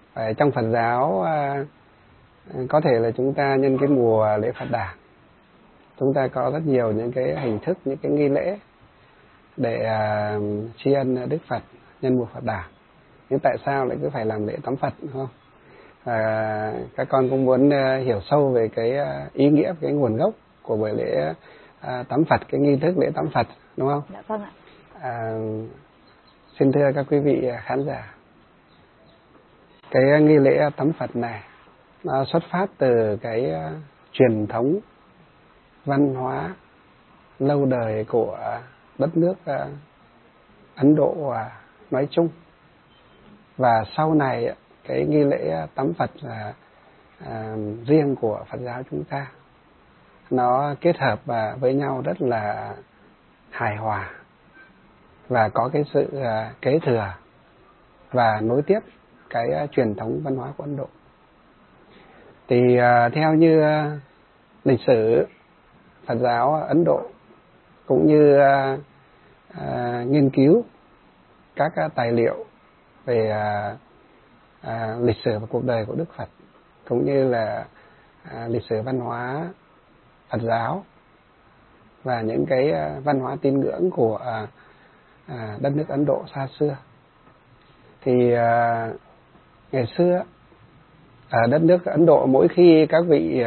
Trong Phật giáo có thể là chúng ta nhân cái mùa lễ Phật Đản, chúng ta có rất nhiều những cái hình thức, những cái nghi lễ để tri ân Đức Phật nhân mùa Phật Đản. Nhưng tại sao lại cứ phải làm lễ tắm Phật, đúng không? Các con cũng muốn hiểu sâu về cái ý nghĩa, cái nguồn gốc của buổi lễ tắm Phật, cái nghi thức lễ tắm Phật, đúng không? Dạ vâng ạ. Xin thưa các quý vị khán giả, cái nghi lễ tắm Phật này nó xuất phát từ cái truyền thống văn hóa lâu đời của đất nước Ấn Độ nói chung. Và sau này cái nghi lễ tắm Phật riêng của Phật giáo chúng ta nó kết hợp với nhau rất là hài hòa và có cái sự kế thừa và nối tiếp cái truyền thống văn hóa của Ấn Độ. Thì theo như lịch sử Phật giáo Ấn Độ cũng như nghiên cứu các tài liệu về lịch sử và cuộc đời của Đức Phật, cũng như là lịch sử văn hóa Phật giáo và những cái văn hóa tín ngưỡng của đất nước Ấn Độ xa xưa. Thì ngày xưa ở đất nước Ấn Độ, mỗi khi các vị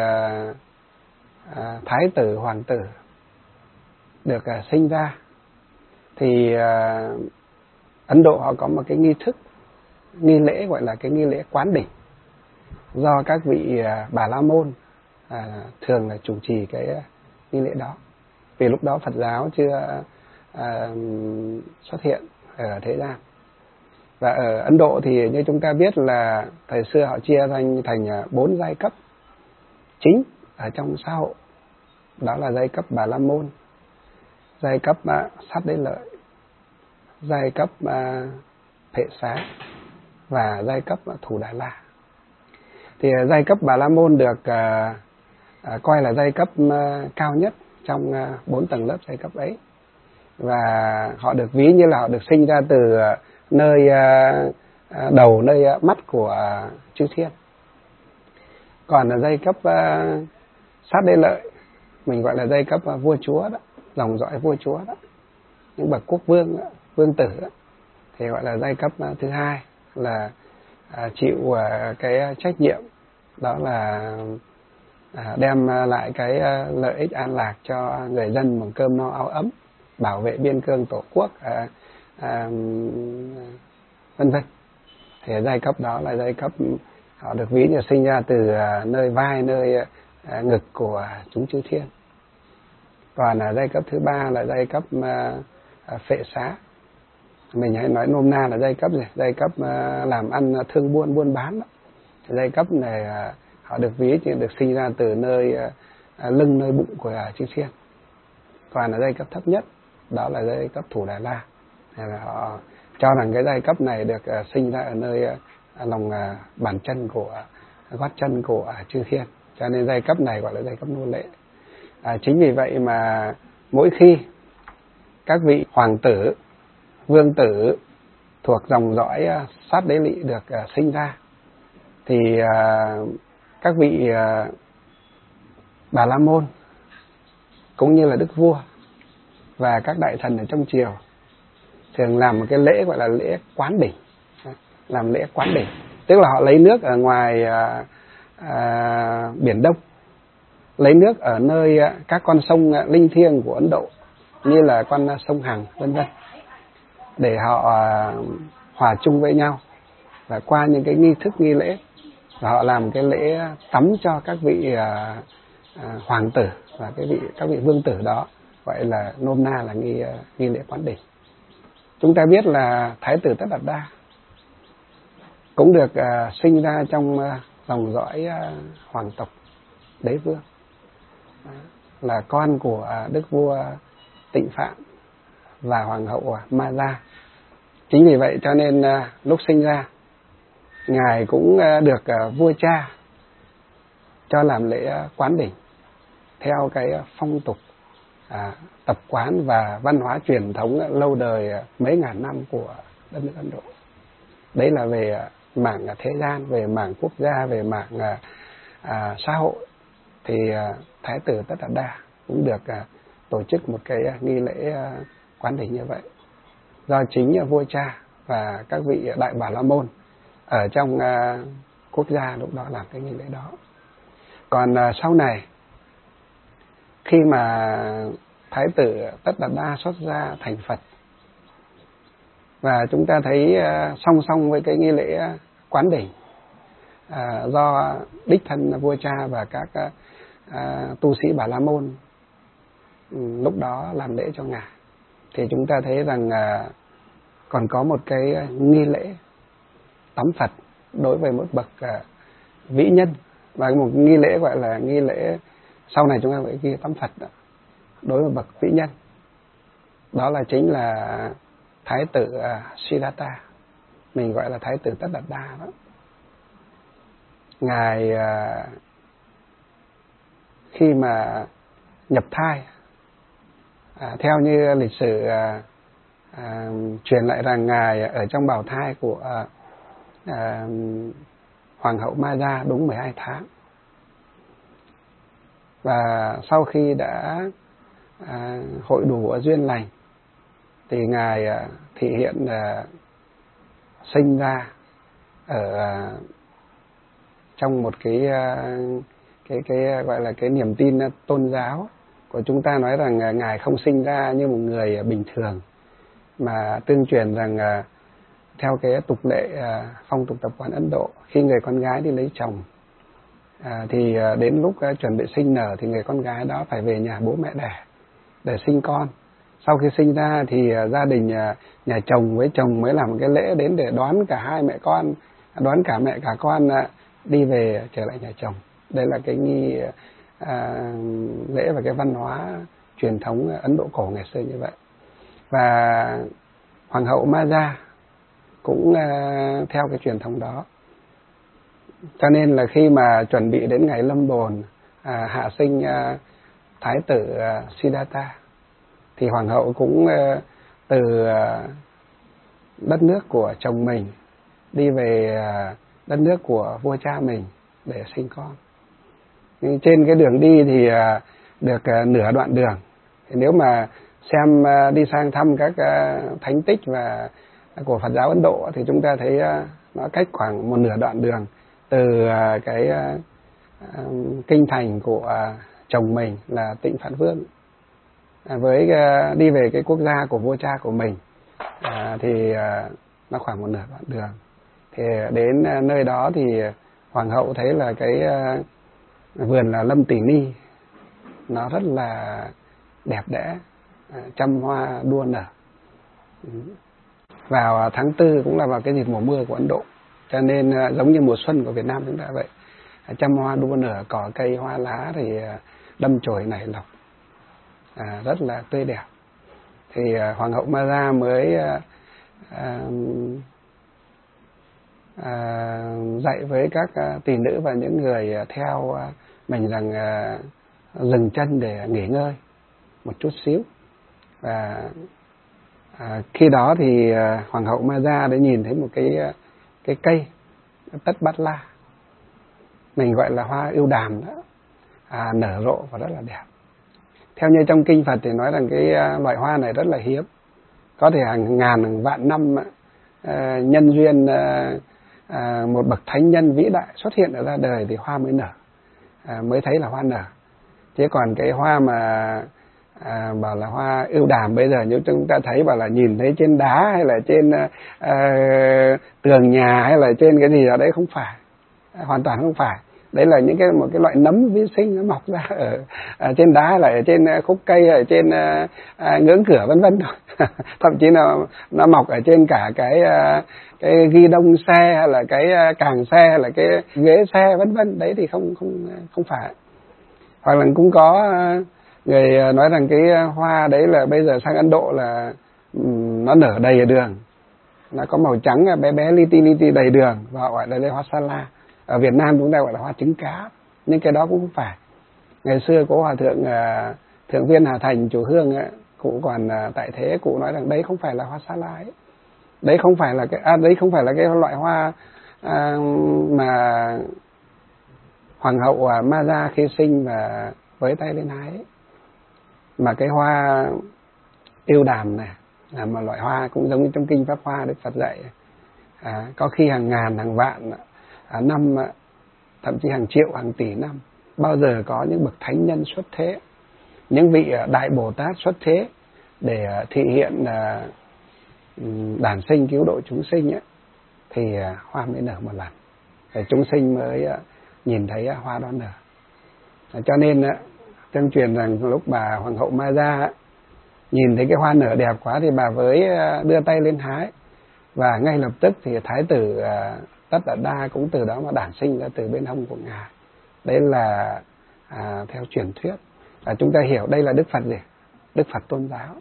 thái tử, hoàng tử được sinh ra thì Ấn Độ họ có một cái nghi thức, nghi lễ gọi là cái nghi lễ quán đỉnh, do các vị Bà La Môn thường là chủ trì cái nghi lễ đó. Vì lúc đó Phật giáo chưa xuất hiện ở thế gian. Và ở Ấn Độ thì như chúng ta biết là thời xưa họ chia thành 4 giai cấp chính ở trong xã hội. Đó là giai cấp Bà La Môn, giai cấp Sát Đế Lợi, giai cấp Phệ Xá và giai cấp Thủ Đà La. Thì giai cấp Bà La Môn được coi là giai cấp cao nhất trong 4 tầng lớp giai cấp ấy. Và họ được ví như là họ được sinh ra từ nơi đầu, nơi mắt của chư thiên. Còn là giai cấp Sát Đế Lợi, mình gọi là giai cấp vua chúa đó, dòng dõi vua chúa đó, những bậc quốc vương đó, vương tử đó, thì gọi là giai cấp thứ hai, là chịu cái trách nhiệm đó là đem lại cái lợi ích an lạc cho người dân bằng cơm no áo ấm, bảo vệ biên cương tổ quốc, vân vân. Thì giai cấp đó là giai cấp họ được ví như sinh ra từ nơi vai, nơi ngực của chúng chư thiên. Còn giai cấp thứ ba là giai cấp Phệ Xá, mình hay nói nôm na là giai cấp gì? Giai cấp làm ăn thương buôn bán đó. Giai cấp này họ được ví như được sinh ra từ nơi lưng, nơi bụng của chư thiên. Còn là giai cấp thấp nhất, đó là giai cấp Thủ Đà La. Họ cho rằng cái giai cấp này được sinh ra ở nơi lòng bàn chân của gót chân của chư thiên, cho nên giai cấp này gọi là giai cấp nô lệ. Chính vì vậy mà mỗi khi các vị hoàng tử, vương tử thuộc dòng dõi Sát Đế Lị được sinh ra thì các vị Bà La Môn cũng như là đức vua và các đại thần ở trong triều thường làm một cái lễ gọi là lễ quán đỉnh. Làm lễ quán đỉnh tức là họ lấy nước ở ngoài Biển Đông, lấy nước ở nơi các con sông linh thiêng của Ấn Độ như là con sông Hằng vân vân, để họ hòa chung với nhau. Và qua những cái nghi thức, nghi lễ, và họ làm cái lễ tắm cho các vị hoàng tử và các vị vương tử đó, gọi là nôm na là nghi lễ quán đỉnh. Chúng ta biết là Thái tử Tất Đạt Đa cũng được sinh ra trong dòng dõi hoàng tộc đế vương, là con của đức vua Tịnh Phạn và hoàng hậu Ma Gia. Chính vì vậy cho nên lúc sinh ra, ngài cũng được vua cha cho làm lễ quán đỉnh theo cái phong tục, tập quán và văn hóa truyền thống lâu đời mấy ngàn năm của đất nước Ấn Độ. Đấy là về mảng thế gian, về mảng quốc gia, về mảng xã hội, thì Thái tử Tất Đạt Đa cũng được tổ chức một cái nghi lễ quán đỉnh như vậy, do chính vua cha và các vị đại Bà La Môn ở trong quốc gia lúc đó làm cái nghi lễ đó. Còn sau này khi mà Thái tử Tất Đạt Đa xuất gia thành Phật, và chúng ta thấy song song với cái nghi lễ quán đỉnh do đích thân vua cha và các tu sĩ Bà La Môn lúc đó làm lễ cho ngài, thì chúng ta thấy rằng còn có một cái nghi lễ tắm Phật đối với một bậc vĩ nhân, và một nghi lễ gọi là nghi lễ sau này chúng ta phải ghi tắm Phật đó, đối với bậc vĩ nhân, đó là chính là Thái tử Siddhartha, mình gọi là Thái tử Tất Đạt Đa đó. Ngài khi mà nhập thai, theo như lịch sử truyền lại rằng ngài ở trong bào thai của Hoàng hậu Maya đúng 12 tháng, và sau khi đã hội đủ duyên lành thì ngài thị hiện sinh ra ở trong một cái gọi là cái niềm tin tôn giáo của chúng ta, nói rằng ngài không sinh ra như một người bình thường, mà tương truyền rằng theo cái tục lệ phong tục tập quán Ấn Độ, khi người con gái đi lấy chồng thì đến lúc chuẩn bị sinh nở thì người con gái đó phải về nhà bố mẹ đẻ để sinh con. Sau khi sinh ra thì gia đình nhà chồng với chồng mới làm một cái lễ đến để đón cả hai mẹ con, đón cả mẹ cả con đi về trở lại nhà chồng. Đây là cái nghi lễ và cái văn hóa truyền thống Ấn Độ cổ ngày xưa như vậy. Và Hoàng hậu Maya cũng theo cái truyền thống đó, cho nên là khi mà chuẩn bị đến ngày lâm bồn hạ sinh Thái tử Siddhartha, thì hoàng hậu cũng từ đất nước của chồng mình đi về đất nước của vua cha mình để sinh con. Nhưng trên cái đường đi thì được nửa đoạn đường, thì nếu mà xem đi sang thăm các thánh tích và của Phật giáo Ấn Độ thì chúng ta thấy nó cách khoảng một nửa đoạn đường từ cái kinh thành của chồng mình là Tịnh Phạn Vương với đi về cái quốc gia của vua cha của mình thì nó khoảng một nửa đoạn đường. Thì đến nơi đó thì hoàng hậu thấy là cái vườn là Lâm Tỷ Ni nó rất là đẹp đẽ, trăm hoa đua nở. Vào tháng 4 cũng là vào cái dịp mùa mưa của Ấn Độ, cho nên giống như mùa xuân của Việt Nam chúng ta vậy, trăm hoa đua nở, cỏ cây hoa lá thì đâm chồi nảy lộc, rất là tươi đẹp. Thì Hoàng hậu Maya mới dạy với các tỷ nữ và những người theo mình rằng dừng chân để nghỉ ngơi một chút xíu. Và khi đó thì Hoàng hậu Maya đã nhìn thấy một cái cây Tất Bát La, mình gọi là hoa ưu đàm đó, nở rộ và rất là đẹp. Theo như trong kinh Phật thì nói rằng cái loại hoa này rất là hiếm, có thể hàng ngàn hàng vạn năm nhân duyên một bậc thánh nhân vĩ đại xuất hiện ở ra đời thì hoa mới nở, mới thấy là hoa nở. Chứ còn cái hoa mà bảo là hoa ưu đàm bây giờ, nếu chúng ta thấy bảo là nhìn thấy trên đá hay là trên tường nhà hay là trên cái gì ở đấy, không phải, hoàn toàn không phải. Đấy là những một cái loại nấm vi sinh nó mọc ra ở trên đá, hay là ở trên khúc cây, ở trên ngưỡng cửa vân vân thôi. Thậm chí nó mọc ở trên cả cái ghi đông xe, hay là cái càng xe, hay là cái ghế xe vân vân. Đấy thì không phải. Hoặc là cũng có người nói rằng cái hoa đấy là bây giờ sang Ấn Độ là nó nở đầy ở đường, nó có màu trắng bé bé li ti đầy đường, và họ gọi là hoa sa la. Ở Việt Nam chúng ta gọi là hoa trứng cá, nhưng cái đó cũng không phải. Ngày xưa có hòa thượng Thượng Viên Hà Thành chùa Hương ấy, cụ còn tại thế, cụ nói rằng đấy không phải là hoa sa la ấy. Đấy không phải là cái loại hoa mà hoàng hậu Ma Gia khi sinh và với tay lên hái, mà cái hoa yêu đàm này là một loại hoa cũng giống như trong kinh Pháp Hoa Đức Phật dạy, có khi hàng ngàn hàng vạn năm, thậm chí hàng triệu hàng tỷ năm, bao giờ có những bậc thánh nhân xuất thế, những vị đại Bồ Tát xuất thế để thị hiện đản sinh cứu độ chúng sinh ấy, thì hoa mới nở một lần, để chúng sinh mới nhìn thấy hoa đó nở. Cho nên tương truyền rằng lúc bà hoàng hậu Ma Gia nhìn thấy cái hoa nở đẹp quá thì bà với đưa tay lên hái, và ngay lập tức thì thái tử Tất Đạt Đa cũng từ đó mà đản sinh ra từ bên hông của ngài. Đấy là theo truyền thuyết. Và chúng ta hiểu đây là Đức Phật gì? Đức Phật tôn giáo.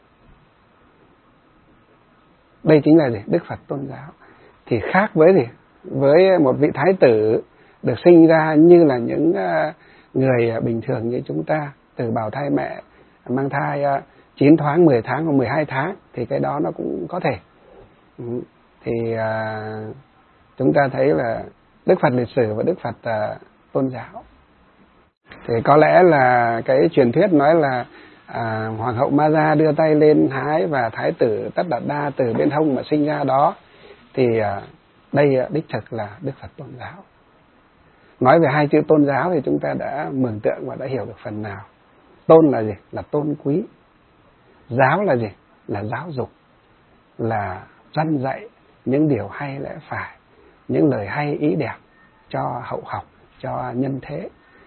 Đây chính là gì? Đức Phật tôn giáo. Thì khác với gì? Với một vị thái tử được sinh ra như là những người bình thường như chúng ta, từ bào thai mẹ, mang thai 9 tháng, 10 tháng hoặc 12 tháng, thì cái đó nó cũng có thể. Thì chúng ta thấy là Đức Phật lịch sử và Đức Phật tôn giáo. Thì có lẽ là cái truyền thuyết nói là hoàng hậu Ma Gia đưa tay lên hái và thái tử Tất Đạt Đa từ bên hông mà sinh ra đó, thì đây đích thực là Đức Phật tôn giáo. Nói về hai chữ tôn giáo thì chúng ta đã mường tượng và đã hiểu được phần nào. Tôn là gì? Là tôn quý. Giáo là gì? Là giáo dục, là răn dạy những điều hay lẽ phải, những lời hay ý đẹp cho hậu học, cho nhân thế.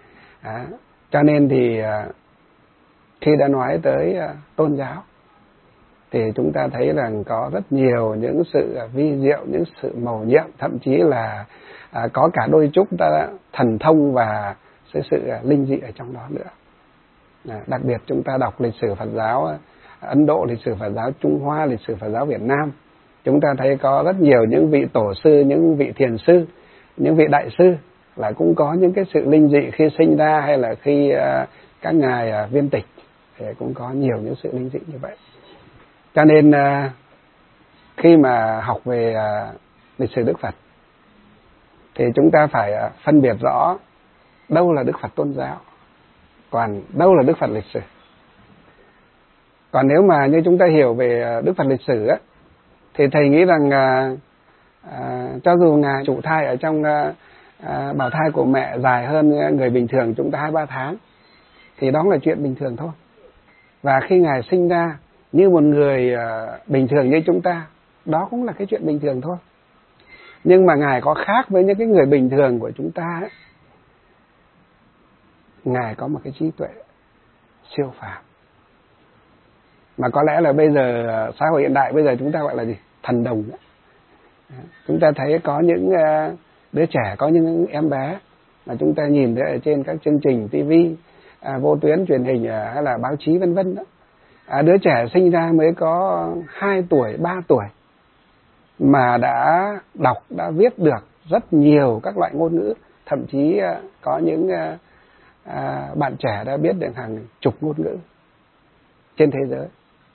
Cho nên thì khi đã nói tới tôn giáo thì chúng ta thấy rằng có rất nhiều những sự vi diệu, những sự mầu nhiệm, thậm chí là có cả đôi chút ta thần thông và sự linh dị ở trong đó nữa. Đặc biệt chúng ta đọc lịch sử Phật giáo Ấn Độ, lịch sử Phật giáo Trung Hoa, lịch sử Phật giáo Việt Nam, chúng ta thấy có rất nhiều những vị tổ sư, những vị thiền sư, những vị đại sư là cũng có những cái sự linh dị khi sinh ra, hay là khi các ngài viên tịch thì cũng có nhiều những sự linh dị như vậy. Cho nên khi mà học về lịch sử Đức Phật thì chúng ta phải phân biệt rõ đâu là Đức Phật tôn giáo, còn đâu là Đức Phật lịch sử. Còn nếu mà như chúng ta hiểu về Đức Phật lịch sử á, thì thầy nghĩ rằng cho dù ngài trụ thai ở trong bào thai của mẹ dài hơn người bình thường chúng ta 2-3 tháng, thì đó là chuyện bình thường thôi. Và khi ngài sinh ra như một người bình thường như chúng ta, đó cũng là cái chuyện bình thường thôi. Nhưng mà ngài có khác với những cái người bình thường của chúng ta ấy. Ngài có một cái trí tuệ siêu phàm, mà có lẽ là bây giờ xã hội hiện đại bây giờ chúng ta gọi là gì? Thần đồng. Chúng ta thấy có những đứa trẻ, có những em bé mà chúng ta nhìn thấy ở trên các chương trình TV, vô tuyến truyền hình hay là báo chí vân vân đó. Đứa trẻ sinh ra mới có 2 tuổi, 3 tuổi mà đã đọc, đã viết được rất nhiều các loại ngôn ngữ, thậm chí có những bạn trẻ đã biết được hàng chục ngôn ngữ trên thế giới.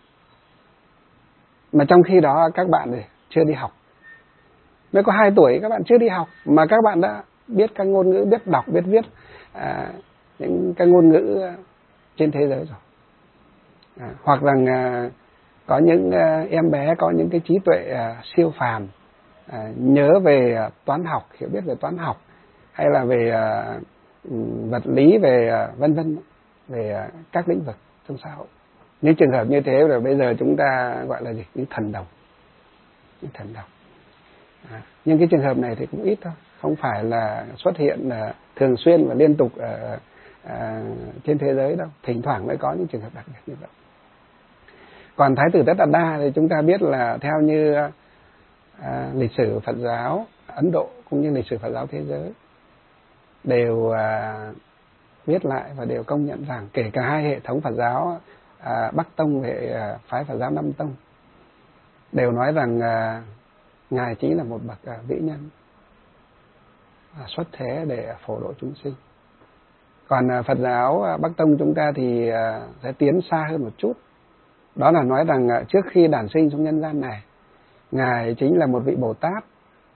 Mà trong khi đó các bạn thì chưa đi học. Mới có 2 tuổi các bạn chưa đi học mà các bạn đã biết các ngôn ngữ, biết đọc, biết viết những cái ngôn ngữ trên thế giới rồi. Hoặc rằng có những em bé có những cái trí tuệ siêu phàm, nhớ về toán học, hiểu biết về toán học, hay là về vật lý, về vân vân, về các lĩnh vực trong xã hội. Những trường hợp như thế rồi bây giờ chúng ta gọi là gì? Những thần đồng. Những thần đồng. Nhưng cái trường hợp này thì cũng ít thôi, không phải là xuất hiện thường xuyên và liên tục trên thế giới đâu, thỉnh thoảng mới có những trường hợp đặc biệt như vậy. Còn Thái tử Tất Đạt Đa thì chúng ta biết là theo như lịch sử Phật giáo Ấn Độ cũng như lịch sử Phật giáo thế giới đều viết lại và đều công nhận rằng kể cả hai hệ thống Phật giáo Bắc Tông và phái Phật giáo Nam Tông đều nói rằng ngài chính là một bậc vĩ nhân xuất thế để phổ độ chúng sinh. Còn Phật giáo Bắc Tông chúng ta thì sẽ tiến xa hơn một chút. Đó là nói rằng trước khi đản sinh trong nhân gian này, ngài chính là một vị Bồ Tát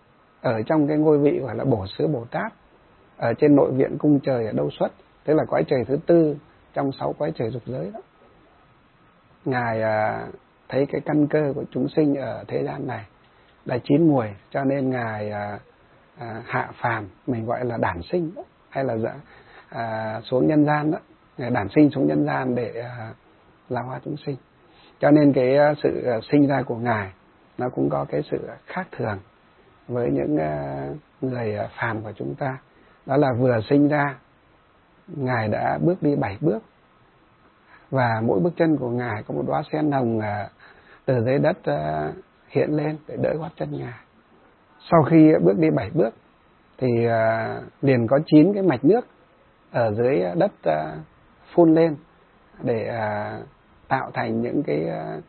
ở trong cái ngôi vị gọi là Bổ Xứ Bồ Tát, ở trên nội viện cung trời ở Đâu Xuất, tức là cõi trời thứ 4 trong 6 cõi trời dục giới đó. Ngài thấy cái căn cơ của chúng sinh ở thế gian này đã chín muồi, cho nên Ngài hạ phàm, mình gọi là đản sinh đó, hay là xuống nhân gian đó. Ngài đản sinh xuống nhân gian để giáo hóa chúng sinh. Cho nên cái sự sinh ra của Ngài nó cũng có cái sự khác thường với những người phàm của chúng ta. Đó là vừa sinh ra, Ngài đã bước đi 7 bước, và mỗi bước chân của Ngài có một đóa sen hồng từ dưới đất hiện lên để đỡ gót chân Ngài. Sau khi bước đi 7 bước thì liền có 9 cái mạch nước ở dưới đất phun lên để tạo thành những cái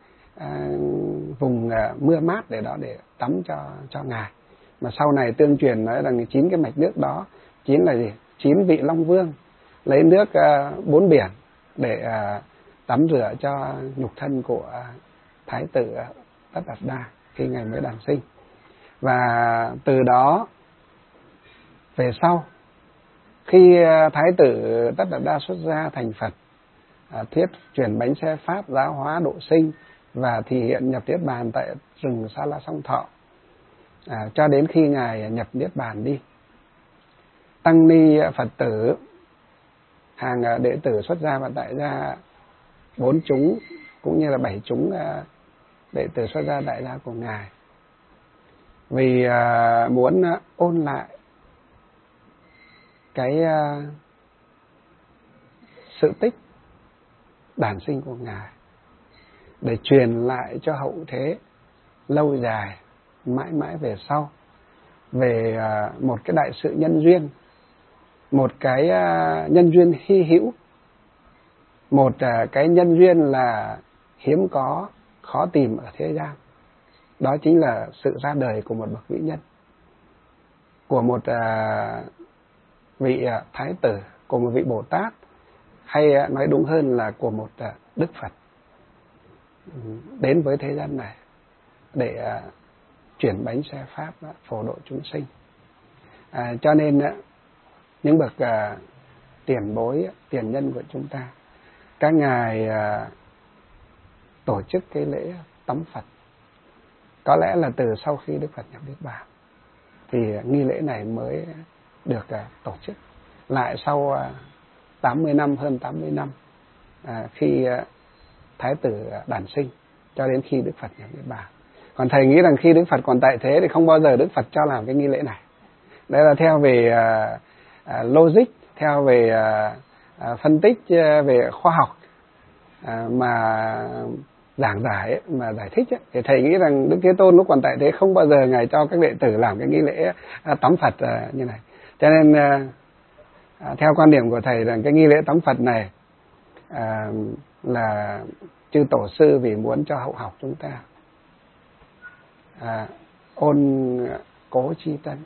vùng mưa mát để tắm cho Ngài. Mà sau này tương truyền nói rằng 9 cái mạch nước đó, 9 là gì? 9 vị Long Vương lấy nước 4 biển để tắm rửa cho nhục thân của Thái tử Tất Đạt Đa khi Ngài mới đản sinh. Và từ đó về sau, khi Thái tử Tất Đạt Đa xuất gia thành Phật, thuyết truyền bánh xe pháp, giáo hóa độ sinh và thị hiện nhập Niết Bàn tại rừng Sa La Song Thọ, cho đến khi Ngài nhập Niết Bàn đi. Tăng ni Phật tử, hàng đệ tử xuất gia và tại gia 4 chúng cũng như là 7 chúng đệ tử xuất gia tại gia của Ngài, vì muốn ôn lại cái sự tích đản sinh của Ngài để truyền lại cho hậu thế lâu dài, mãi mãi về sau, về một cái đại sự nhân duyên, một cái nhân duyên hy hữu, một cái nhân duyên là hiếm có, khó tìm ở thế gian. Đó chính là sự ra đời của một bậc vĩ nhân, của một vị Thái tử, của một vị Bồ Tát, hay nói đúng hơn là của một Đức Phật đến với thế gian này để chuyển bánh xe pháp, phổ độ chúng sinh. Cho nên những bậc tiền bối, tiền nhân của chúng ta, các ngài tổ chức cái lễ tắm Phật. Có lẽ là từ sau khi Đức Phật nhập Niết Bàn thì nghi lễ này mới được tổ chức lại sau 80 năm, hơn 80 năm khi Thái tử đản sinh cho đến khi Đức Phật nhập Niết Bàn. Còn thầy nghĩ rằng khi Đức Phật còn tại thế thì không bao giờ Đức Phật cho làm cái nghi lễ này. Đây là theo về logic, theo về phân tích về khoa học mà giảng giải, mà giải thích ấy, thì thầy nghĩ rằng Đức Thế Tôn lúc còn tại thế không bao giờ Ngài cho các đệ tử làm cái nghi lễ tắm Phật như này. Cho nên theo quan điểm của thầy rằng cái nghi lễ tắm Phật này là chư tổ sư vì muốn cho hậu học chúng ta ôn cố chi tân,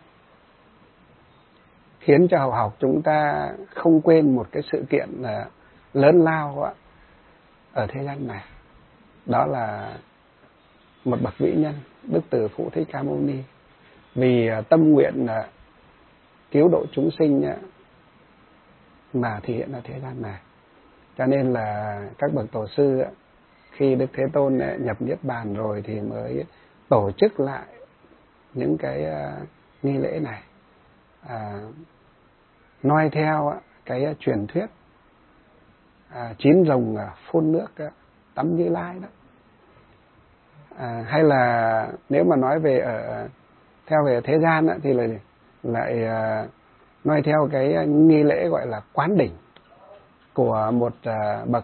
khiến cho hậu học chúng ta không quên một cái sự kiện lớn lao ở thế gian này. Đó là một bậc vĩ nhân, Đức Từ Phụ Thích Ca Mâu Ni, vì tâm nguyện cứu độ chúng sinh mà thể hiện ở thế gian này. Cho nên là các bậc tổ sư khi Đức Thế Tôn nhập Niết Bàn rồi thì mới tổ chức lại những cái nghi lễ này, noi theo cái truyền thuyết 9 rồng phun nước tắm Như Lai đó. Hay là nếu mà nói về theo về thế gian thì lại noi theo cái nghi lễ gọi là quán đỉnh của một bậc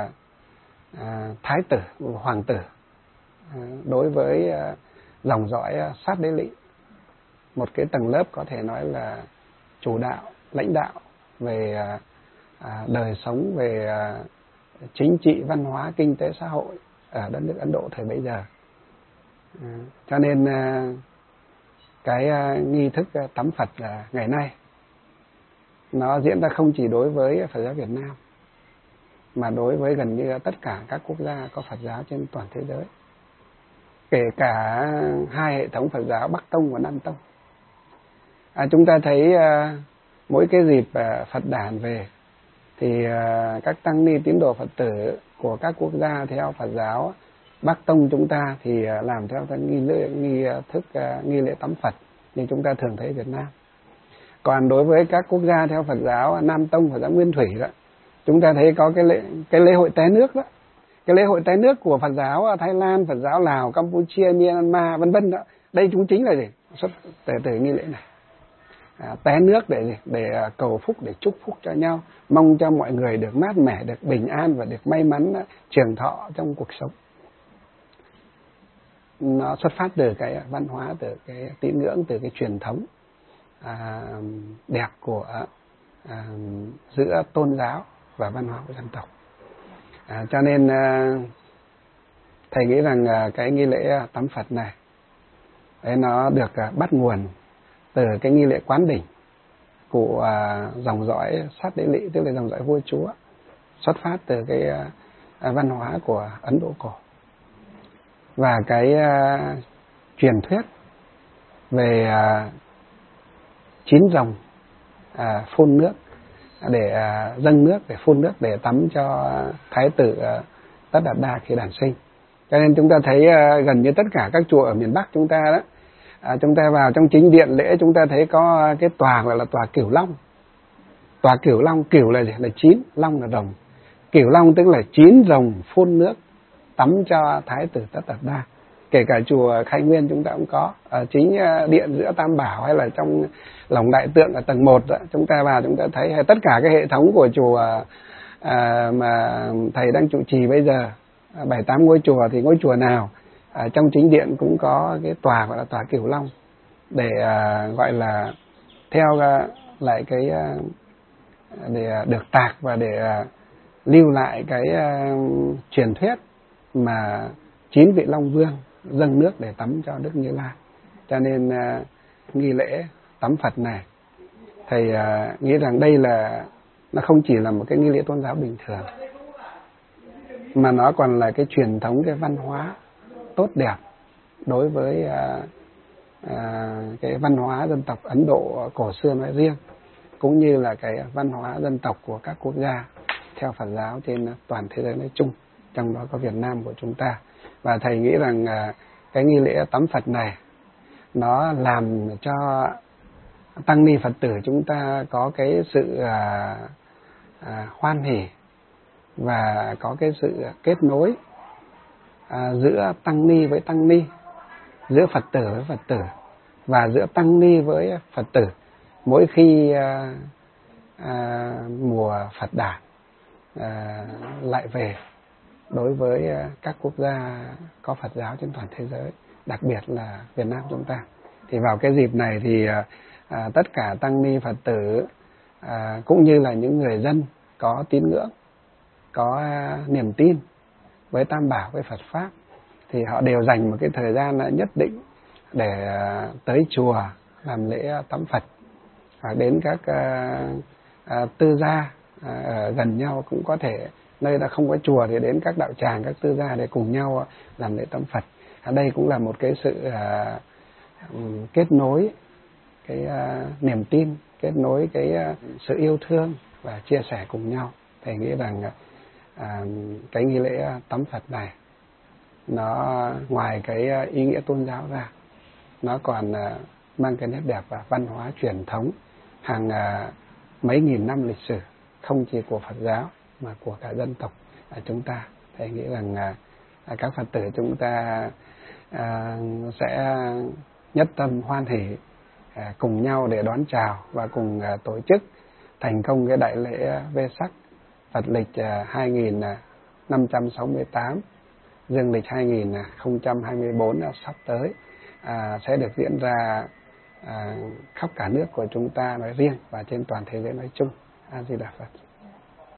thái tử, hoàng tử đối với dòng dõi Sát Đế Lị, một cái tầng lớp có thể nói là chủ đạo, lãnh đạo về đời sống, về chính trị, văn hóa, kinh tế, xã hội ở đất nước Ấn Độ thời bấy giờ. Cho nên cái nghi thức tắm Phật ngày nay nó diễn ra không chỉ đối với Phật giáo Việt Nam, mà đối với gần như tất cả các quốc gia có Phật giáo trên toàn thế giới, kể cả hai hệ thống Phật giáo Bắc Tông và Nam Tông. Chúng ta thấy mỗi cái dịp Phật đản về thì các tăng ni tín đồ Phật tử của các quốc gia theo Phật giáo Bắc Tông chúng ta thì làm theo nghi lễ tắm Phật như chúng ta thường thấy ở Việt Nam. Còn đối với các quốc gia theo Phật giáo Nam Tông, Phật giáo Nguyên Thủy đó, chúng ta thấy có cái lễ hội té nước đó. Cái lễ hội té nước của Phật giáo Thái Lan, Phật giáo Lào, Campuchia, Myanmar vân vân đó. Đây chúng chính là gì? Xuất từ nghi lễ này. Té nước để cầu phúc, để chúc phúc cho nhau, mong cho mọi người được mát mẻ, được bình an và được may mắn trường thọ trong cuộc sống. Nó xuất phát từ cái văn hóa, từ cái tín ngưỡng, từ cái truyền thống đẹp của giữa tôn giáo và văn hóa của dân tộc. Cho nên thầy nghĩ rằng cái nghi lễ tắm Phật này nó được bắt nguồn từ cái nghi lễ quán đỉnh của dòng dõi Sát Đế Lị, tức là dòng dõi vua chúa, xuất phát từ cái văn hóa của Ấn Độ cổ. Và cái truyền thuyết về 9 rồng phun nước để dâng nước, để phun nước để tắm cho Thái tử Tất Đạt Đa khi đản sinh. Cho nên chúng ta thấy gần như tất cả các chùa ở miền Bắc chúng ta đó, chúng ta vào trong chính điện lễ chúng ta thấy có cái tòa gọi là tòa Cửu Long. Tòa Cửu Long, cửu là gì? Là 9, long là rồng. Cửu Long tức là 9 rồng phun nước tắm cho Thái tử Tất Đạt Đa. Kể cả chùa Khai Nguyên chúng ta cũng có, ở chính điện giữa Tam Bảo hay là trong lòng đại tượng ở tầng 1 đó, chúng ta vào chúng ta thấy hay tất cả cái hệ thống của chùa mà thầy đang trụ trì bây giờ, 7-8 ngôi chùa, thì ngôi chùa nào trong chính điện cũng có cái tòa gọi là tòa Cửu Long để gọi là theo lại cái để được tạc và để lưu lại cái truyền thuyết mà 9 vị Long Vương dâng nước để tắm cho Đức Như Lai. Cho nên nghi lễ tắm Phật này thầy nghĩ rằng đây là nó không chỉ là một cái nghi lễ tôn giáo bình thường, mà nó còn là cái truyền thống, cái văn hóa tốt đẹp đối với cái văn hóa dân tộc Ấn Độ cổ xưa nói riêng, cũng như là cái văn hóa dân tộc của các quốc gia theo Phật giáo trên toàn thế giới nói chung, trong đó có Việt Nam của chúng ta. Và thầy nghĩ rằng cái nghi lễ tắm Phật này nó làm cho tăng ni Phật tử chúng ta có cái sự hoan hỉ và có cái sự kết nối giữa tăng ni với tăng ni, giữa Phật tử với Phật tử, và giữa tăng ni với Phật tử mỗi khi mùa Phật đản lại về đối với các quốc gia có Phật giáo trên toàn thế giới, đặc biệt là Việt Nam chúng ta. Thì vào cái dịp này thì tất cả tăng ni Phật tử cũng như là những người dân có tín ngưỡng, có niềm tin với Tam Bảo, với Phật Pháp, thì họ đều dành một cái thời gian nhất định để tới chùa làm lễ tắm Phật, hoặc đến các tư gia gần nhau cũng có thể, nơi đã không có chùa thì đến các đạo tràng, các tư gia để cùng nhau làm lễ tắm Phật. Đây cũng là một cái sự kết nối cái niềm tin, kết nối cái sự yêu thương và chia sẻ cùng nhau. Thầy nghĩ rằng cái nghi lễ tắm Phật này nó ngoài cái ý nghĩa tôn giáo ra, nó còn mang cái nét đẹp và văn hóa truyền thống hàng mấy nghìn năm lịch sử, không chỉ của Phật giáo mà của cả dân tộc chúng ta. Thầy nghĩ rằng các Phật tử chúng ta sẽ nhất tâm hoan hỷ cùng nhau để đón chào và cùng tổ chức thành công cái đại lễ Vesak Phật lịch 2568, dương lịch 2024 sắp tới, sẽ được diễn ra khắp cả nước của chúng ta nói riêng và trên toàn thế giới nói chung. A Di Đà Phật.